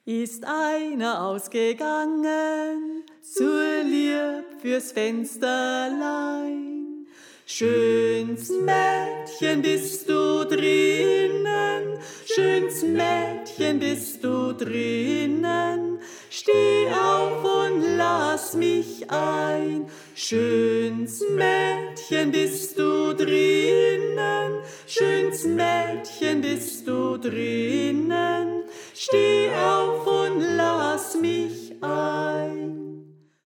Ist einer ausgegangen, zur Lieb fürs Fensterlein. Schöns Mädchen bist du drinnen, schöns Mädchen bist du drinnen, steh auf und lass mich ein. Schöns Mädchen bist du drinnen, schöns Mädchen bist du drinnen, steh